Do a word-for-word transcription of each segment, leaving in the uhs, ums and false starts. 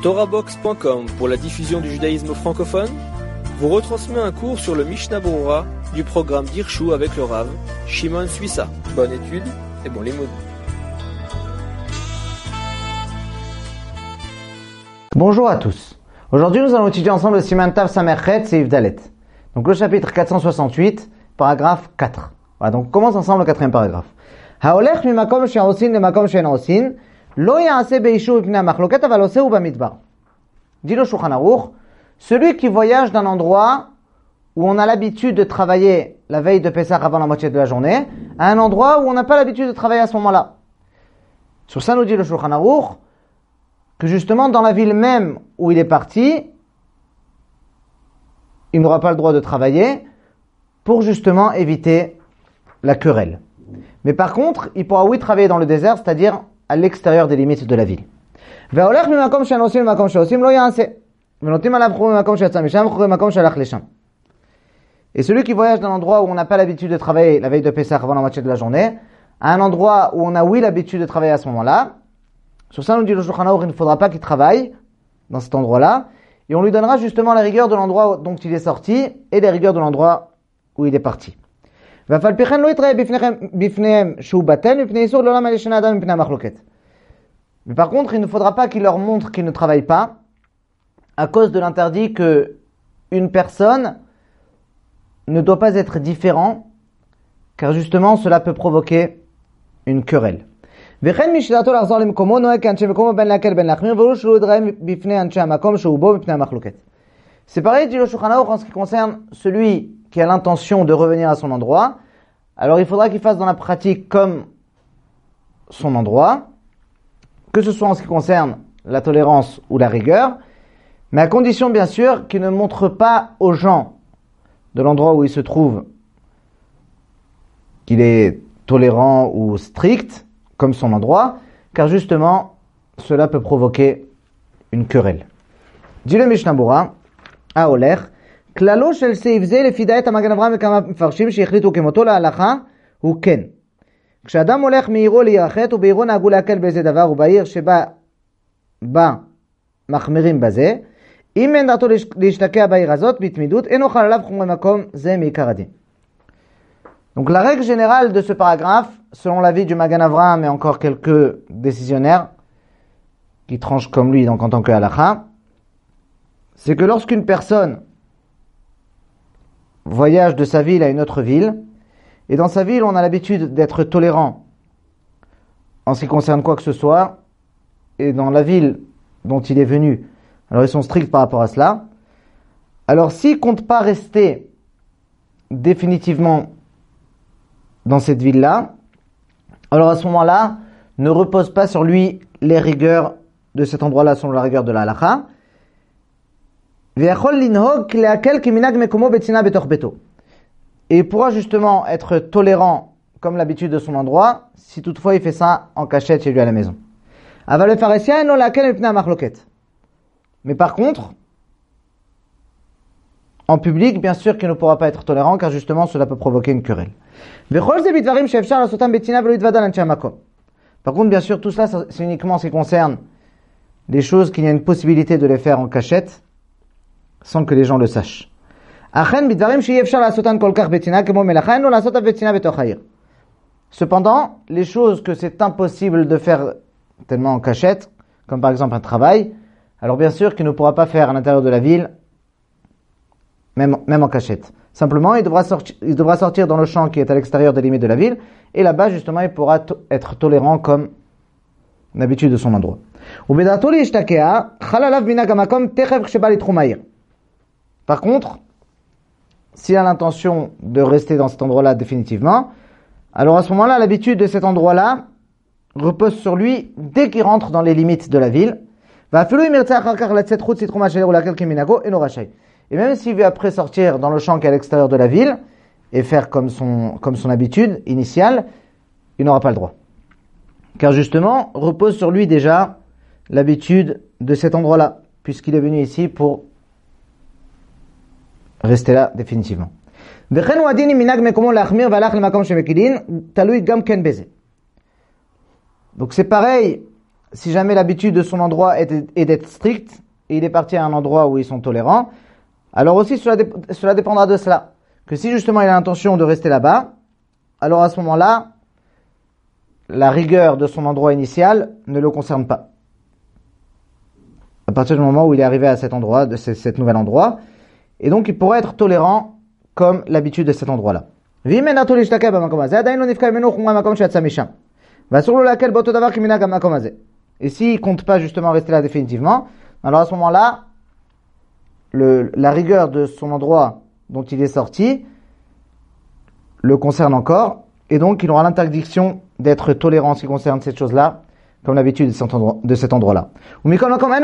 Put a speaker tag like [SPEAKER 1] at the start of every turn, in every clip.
[SPEAKER 1] Torahbox point com pour la diffusion du judaïsme francophone vous retransmet un cours sur le Mishnah Berurah du programme d'Hirshu avec le Rav Shimon Suissa. Bonne étude et bon limoud.
[SPEAKER 2] Bonjour à tous. Aujourd'hui, nous allons étudier ensemble le Siman Tav Samerchet Seif Dalet. Donc le chapitre quatre cent soixante-huit, paragraphe quatre. Voilà, donc on commence ensemble le quatrième paragraphe. Haolech mi makom she'osin le makom she'en osin, lo ya'aseh be'ishur mipnei ha'machloket aval oseh hu bamidbar. Dit le Shulchan Aruch, celui qui voyage d'un endroit où on a l'habitude de travailler la veille de Pessah avant la moitié de la journée, à un endroit où on n'a pas l'habitude de travailler à ce moment-là. Sur ça nous dit le Shulchan Aruch, que justement dans la ville même où il est parti, il n'aura pas le droit de travailler pour justement éviter la querelle. Mais par contre, il pourra oui travailler dans le désert, c'est-à-dire à l'extérieur des limites de la ville. Et celui qui voyage d'un endroit où on n'a pas l'habitude de travailler la veille de Pessah avant la moitié de la journée, à un endroit où on a oui l'habitude de travailler à ce moment-là, sur ça nous dit le Shulchan Aruch, il ne faudra pas qu'il travaille dans cet endroit-là, et on lui donnera justement la rigueur de l'endroit dont il est sorti et les rigueurs de l'endroit où il est parti. Mais par contre, il ne faudra pas qu'il leur montre qu'il ne travaille pas à cause de l'interdit que une personne ne doit pas être différent, car justement cela peut provoquer une querelle. C'est pareil, dit le Shulchan Aruch, en ce qui concerne celui qui a l'intention de revenir à son endroit. Alors il faudra qu'il fasse dans la pratique comme son endroit, que ce soit en ce qui concerne la tolérance ou la rigueur, mais à condition bien sûr qu'il ne montre pas aux gens de l'endroit où il se trouve qu'il est tolérant ou strict, comme son endroit, car justement, cela peut provoquer une querelle. Dit le Mishnah Berurah, Haolech, klalo shel seif ze lefi da'at Magen Avraham וכמה מפרשים שהחליטו כמותו להלכה הוא כן. כשאדם הולך מעירו לירחת ובעירו נהגו להקל באיזה דבר ובעיר שבה בה מחמירים בזה, אם אין דעתו להשתקע בעיר הזאת בתמידות, אין אוכל עליו חומרי מקום זה מעיקר הדין. Donc la règle générale de ce paragraphe, selon l'avis du Magen Avraham et encore quelques décisionnaires qui tranchent comme lui donc en tant que halakha, c'est que lorsqu'une personne voyage de sa ville à une autre ville, et dans sa ville on a l'habitude d'être tolérant en ce qui concerne quoi que ce soit, et dans la ville dont il est venu, alors ils sont stricts par rapport à cela, alors s'il ne compte pas rester définitivement dans cette ville-là, alors à ce moment-là, ne repose pas sur lui les rigueurs de cet endroit-là selon la rigueur de la halakha. Et il pourra justement être tolérant comme l'habitude de son endroit, si toutefois il fait ça en cachette chez lui à la maison. Mais par contre, en public, bien sûr qu'il ne pourra pas être tolérant, car justement cela peut provoquer une querelle. Par contre, bien sûr, tout cela, c'est uniquement en ce qui concerne les choses qu'il y a une possibilité de les faire en cachette, sans que les gens le sachent. Cependant, les choses que c'est impossible de faire tellement en cachette, comme par exemple un travail, alors bien sûr qu'il ne pourra pas faire à l'intérieur de la ville, même, même en cachette. Simplement, il devra, sortir, il devra sortir dans le champ qui est à l'extérieur des limites de la ville, et là-bas, justement, il pourra to- être tolérant comme l'habitude de son endroit. Par contre, s'il a l'intention de rester dans cet endroit-là définitivement, alors à ce moment-là, l'habitude de cet endroit-là repose sur lui dès qu'il rentre dans les limites de la ville. Et même s'il veut après sortir dans le champ qui est à l'extérieur de la ville et faire comme son, comme son habitude initiale, il n'aura pas le droit. Car justement, repose sur lui déjà l'habitude de cet endroit-là, puisqu'il est venu ici pour rester là définitivement. Donc c'est pareil si jamais l'habitude de son endroit est, est d'être strict, et il est parti à un endroit où ils sont tolérants, alors aussi cela, dé, cela dépendra de cela. Que si justement il a l'intention de rester là-bas, alors à ce moment-là, la rigueur de son endroit initial ne le concerne pas. À partir du moment où il est arrivé à cet endroit, de ce, cet nouvel endroit, et donc il pourrait être tolérant comme l'habitude de cet endroit-là. Et s'il compte pas justement rester là définitivement, alors à ce moment-là, le, la rigueur de son endroit dont il est sorti le concerne encore, et donc il aura l'interdiction d'être tolérant en ce qui concerne cette chose-là, comme l'habitude de cet endroit, de cet endroit-là. Et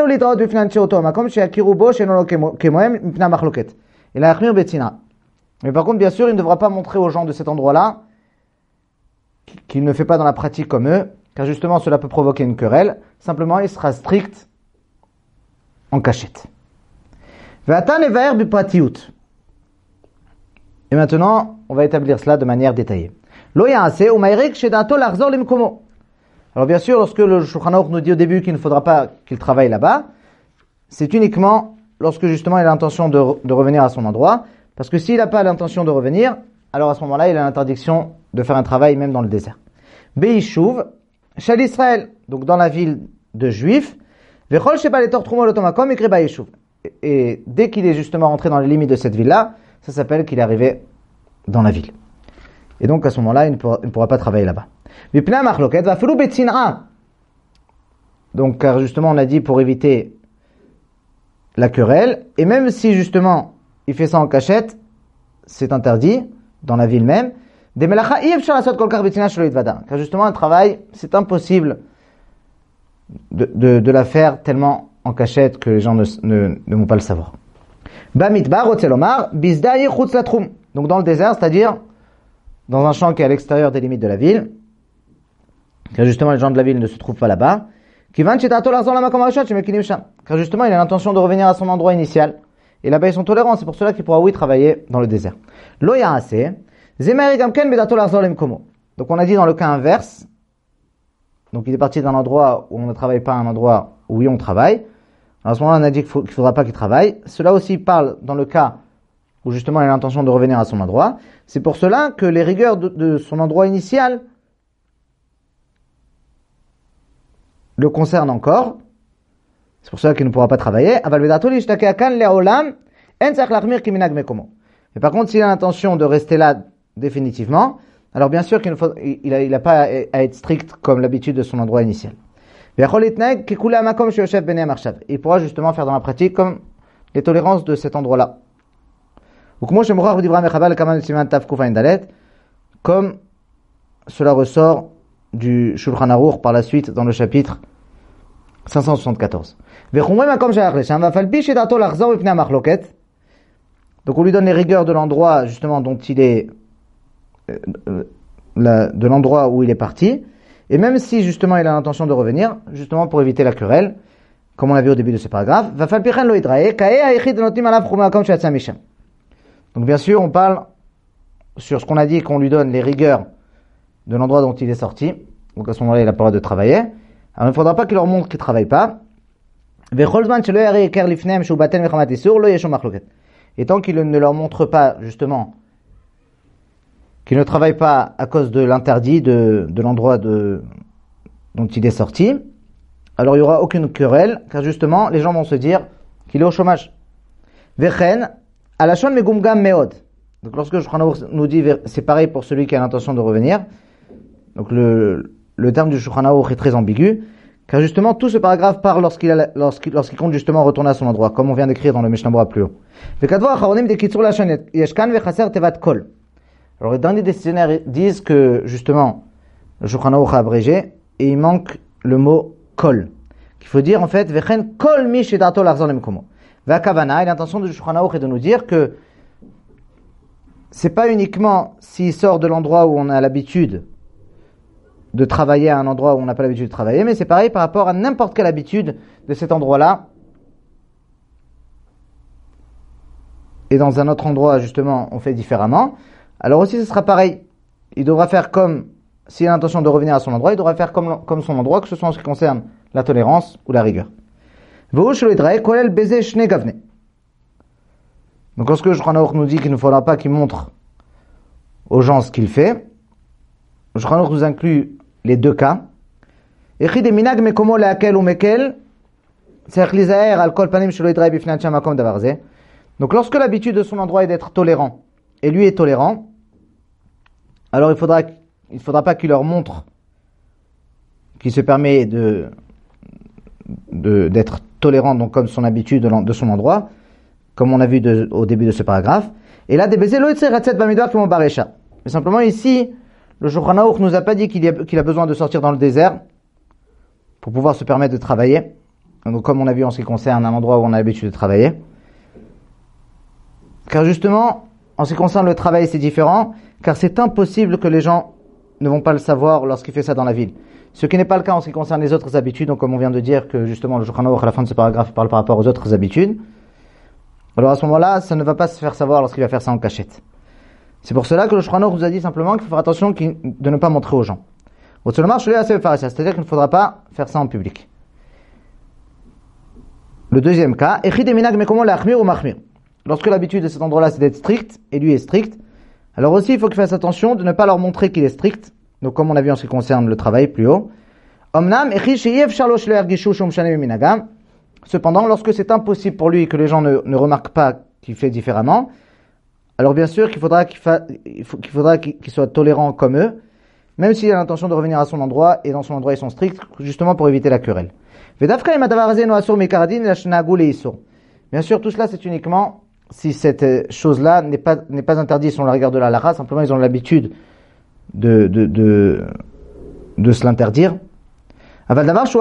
[SPEAKER 2] mais par contre, bien sûr, il ne devra pas montrer aux gens de cet endroit-là qu'il ne fait pas dans la pratique comme eux, car justement cela peut provoquer une querelle. Simplement, il sera strict en cachette. Et maintenant, on va établir cela de manière détaillée. Alors bien sûr, lorsque le Shulchan Aruch nous dit au début qu'il ne faudra pas qu'il travaille là-bas, c'est uniquement lorsque justement il a l'intention de, de revenir à son endroit. Parce que s'il n'a pas l'intention de revenir, alors à ce moment-là, il a l'interdiction de faire un travail même dans le désert. Be'ishuv, Shal Israël, donc dans la ville de Juifs, Vechol sheba letor trumo lotomakom ikre ba'ishuv. Et dès qu'il est justement rentré dans les limites de cette ville-là, ça s'appelle qu'il est arrivé dans la ville. Et donc à ce moment-là, il ne pourra, il ne pourra pas travailler là-bas. Vipna machloket va fulu betin'a. Donc car justement, on a dit pour éviter la querelle, et même si justement il fait ça en cachette, c'est interdit dans la ville même. Car justement, un travail, c'est impossible de, de, de la faire tellement en cachette que les gens ne, ne, ne vont pas le savoir. Donc dans le désert, c'est-à-dire dans un champ qui est à l'extérieur des limites de la ville, car justement les gens de la ville ne se trouvent pas là-bas. Car justement, il a l'intention de revenir à son endroit initial. Et là-bas, ils sont tolérants, c'est pour cela qu'il pourra, oui, travailler dans le désert. Donc on a dit dans le cas inverse, donc il est parti d'un endroit où on ne travaille pas à un endroit où oui, on travaille. Alors à ce moment-là, on a dit qu'il ne faudra pas qu'il travaille. Cela aussi parle dans le cas où justement il a l'intention de revenir à son endroit. C'est pour cela que les rigueurs de, de son endroit initial le concernent encore. C'est pour cela qu'il ne pourra pas travailler. Mais par contre, s'il a l'intention de rester là définitivement, alors bien sûr qu'il n'a il a, il a pas à être strict comme l'habitude de son endroit initial. Il pourra justement faire dans la pratique comme les tolérances de cet endroit-là. Comme cela ressort du Shulchan Aruch par la suite dans le chapitre cinq cent soixante-quatorze. Donc on lui donne les rigueurs de l'endroit justement dont il est euh, la, de l'endroit où il est parti, et même si justement il a l'intention de revenir, justement pour éviter la querelle, comme on l'a vu au début de ce paragraphe. Donc bien sûr on parle sur ce qu'on a dit, qu'on lui donne les rigueurs de l'endroit dont il est sorti, donc à ce moment-là il a pas le droit de travailler. Alors il ne faudra pas qu'il leur montre qu'il ne travaille pas. Et tant qu'il ne leur montre pas, justement, qu'il ne travaille pas à cause de l'interdit de, de l'endroit de, dont il est sorti, alors il n'y aura aucune querelle, car justement, les gens vont se dire qu'il est au chômage. Vechen, alashon megumgam meod. Donc lorsque le Shulchan Aruch nous dit, c'est pareil pour celui qui a l'intention de revenir, donc le, le terme du Shulchan Aruch est très ambigu, car justement, tout ce paragraphe parle lorsqu'il, a, lorsqu'il, lorsqu'il compte justement retourner à son endroit, comme on vient d'écrire dans le Mishnah Berurah plus haut. Alors, les derniers décisionnaires disent que, justement, le Shulchan Aruch a abrégé, et il manque le mot kol. Qu'il faut dire, en fait, vechen kol mi shedato larzor lemkomo. Vakavana, et l'intention du Shulchan Aruch est de nous dire que c'est pas uniquement s'il sort de l'endroit où on a l'habitude de travailler à un endroit où on n'a pas l'habitude de travailler, mais c'est pareil par rapport à n'importe quelle habitude de cet endroit-là. Et dans un autre endroit, justement, on fait différemment. Alors aussi, ce sera pareil. Il devra faire comme, s'il a l'intention de revenir à son endroit, il devra faire comme, comme son endroit, que ce soit en ce qui concerne la tolérance ou la rigueur. Donc lorsque le Shulchan Aruch nous dit qu'il ne faudra pas qu'il montre aux gens ce qu'il fait, le Shulchan Aruch nous inclut les deux cas. Donc lorsque l'habitude de son endroit est d'être tolérant, et lui est tolérant, alors il faudra, il faudra pas qu'il leur montre qu'il se permet de, de, d'être tolérant, donc comme son habitude de, de son endroit, comme on a vu de, au début de ce paragraphe. Et là, mais simplement ici, le Shulchan Aruch nous a pas dit qu'il, a, qu'il a besoin de sortir dans le désert pour pouvoir se permettre de travailler. Donc comme on a vu en ce qui concerne un endroit où on a l'habitude de travailler. Car justement, en ce qui concerne le travail, c'est différent, car c'est impossible que les gens ne vont pas le savoir lorsqu'il fait ça dans la ville. Ce qui n'est pas le cas en ce qui concerne les autres habitudes, donc comme on vient de dire que justement le Shulchan Aruch à la fin de ce paragraphe parle par rapport aux autres habitudes. Alors à ce moment-là, ça ne va pas se faire savoir lorsqu'il va faire ça en cachette. C'est pour cela que le Shulchan Aruch nous a dit simplement qu'il faut faire attention de ne pas montrer aux gens. C'est-à-dire qu'il ne faudra pas faire ça en public. Le deuxième cas, lorsque l'habitude de cet endroit-là c'est d'être strict, et lui est strict, alors aussi il faut qu'il fasse attention de ne pas leur montrer qu'il est strict, donc comme on a vu en ce qui concerne le travail plus haut. Cependant, lorsque c'est impossible pour lui que les gens ne, ne remarquent pas qu'il fait différemment, alors bien sûr qu'il faudra qu'il, fa... il faut, qu'il, faudra qu'il, qu'il soit tolérant comme eux, même s'il a l'intention de revenir à son endroit, et dans son endroit ils sont stricts, justement pour éviter la querelle. Bien sûr, tout cela c'est uniquement si cette chose-là n'est pas, n'est pas interdite selon la rigueur de la halakha, simplement ils ont l'habitude de, de, de, de se l'interdire. Mais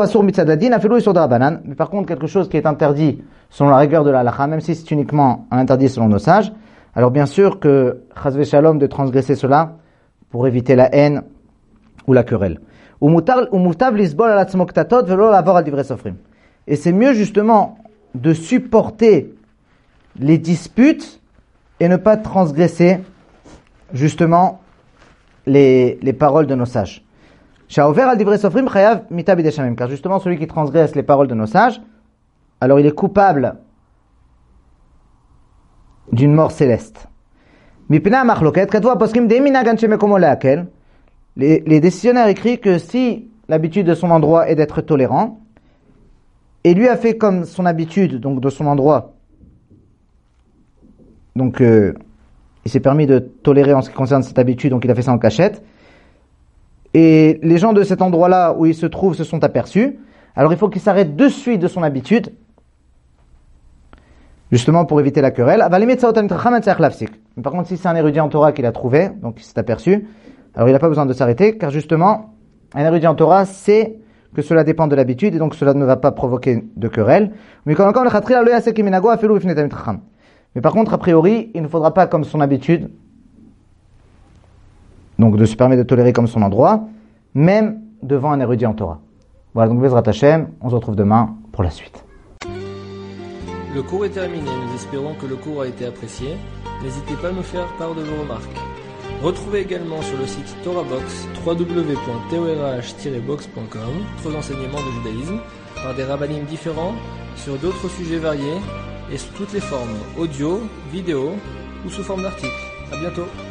[SPEAKER 2] par contre, quelque chose qui est interdit selon la rigueur de la halakha, même si c'est uniquement un interdit selon nos sages, alors bien sûr que chas v'shalom de transgresser cela pour éviter la haine ou la querelle. Et c'est mieux justement de supporter les disputes et ne pas transgresser justement les, les paroles de nos sages. Car justement celui qui transgresse les paroles de nos sages, alors il est coupable d'une mort céleste. Les, les décisionnaires écrivent que si l'habitude de son endroit est d'être tolérant, et lui a fait comme son habitude, donc de son endroit, donc euh, il s'est permis de tolérer en ce qui concerne cette habitude, donc il a fait ça en cachette, et les gens de cet endroit-là où il se trouve se sont aperçus, alors il faut qu'il s'arrête de suite de son habitude, justement pour éviter la querelle. Mais par contre, si c'est un érudit en Torah qu'il a trouvé, donc il s'est aperçu, alors il n'a pas besoin de s'arrêter, car justement, un érudit en Torah sait que cela dépend de l'habitude, et donc cela ne va pas provoquer de querelle. Mais par contre, a priori, il ne faudra pas comme son habitude, donc de se permettre de tolérer comme son endroit, même devant un érudit en Torah. Voilà, donc Bezrat Hashem, on se retrouve demain pour la suite.
[SPEAKER 1] Le cours est terminé, nous espérons que le cours a été apprécié. N'hésitez pas à nous faire part de vos remarques. Retrouvez également sur le site TorahBox, w w w point torah tiret box point com, d'autres enseignements de judaïsme par des rabbinim différents sur d'autres sujets variés et sous toutes les formes, audio, vidéo ou sous forme d'articles. À bientôt.